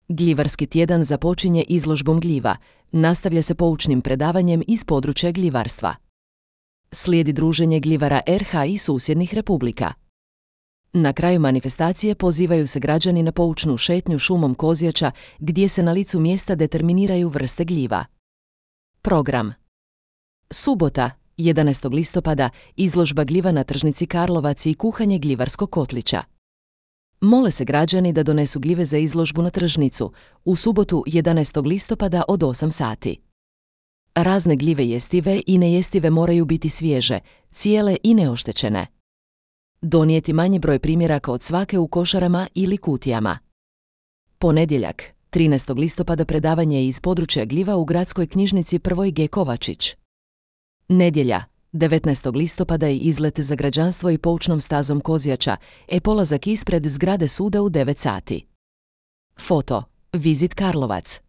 Gljivarski tjedan započinje izložbom gljiva, nastavlja se poučnim predavanjem iz područja gljivarstva. Slijedi druženje gljivara RH i susjednih republika. Na kraju manifestacije pozivaju se građani na poučnu šetnju šumom Kozjača gdje se na licu mjesta determiniraju vrste gljiva. Program. Subota, 11. listopada, izložba gljiva na tržnici Karlovac i kuhanje gljivarskog kotlića. Mole se građani da donesu gljive za izložbu na tržnicu, u subotu 11. listopada od 8 sati. Razne gljive jestive i nejestive moraju biti svježe, cijele i neoštećene. Donijeti manji broj primjeraka od svake u košarama ili kutijama. Ponedjeljak, 13. listopada, predavanje iz područja gljiva u gradskoj knjižnici Prvoj G. Kovačić. Nedjelja, 19. listopada, i izlet za građanstvo i poučnom stazom Kozjača, polazak ispred zgrade suda u 9 sati. Foto, Vizit Karlovac.